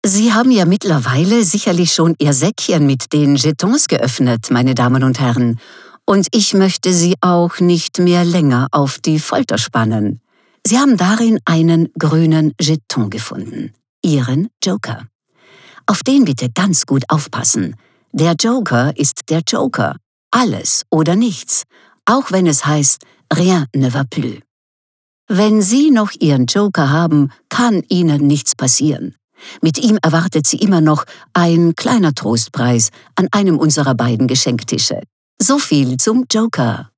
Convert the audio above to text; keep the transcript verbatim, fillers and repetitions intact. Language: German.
Sie haben ja mittlerweile sicherlich schon Ihr Säckchen mit den Jetons geöffnet, meine Damen und Herren, und ich möchte Sie auch nicht mehr länger auf die Folter spannen. Sie haben darin einen grünen Jeton gefunden, Ihren Joker. Auf den bitte ganz gut aufpassen. Der Joker ist der Joker. Alles oder nichts, auch wenn es heißt, rien ne va plus. Wenn Sie noch Ihren Joker haben, kann Ihnen nichts passieren. Mit ihm erwartet Sie immer noch ein kleiner Trostpreis an einem unserer beiden Geschenktische. So viel zum Joker.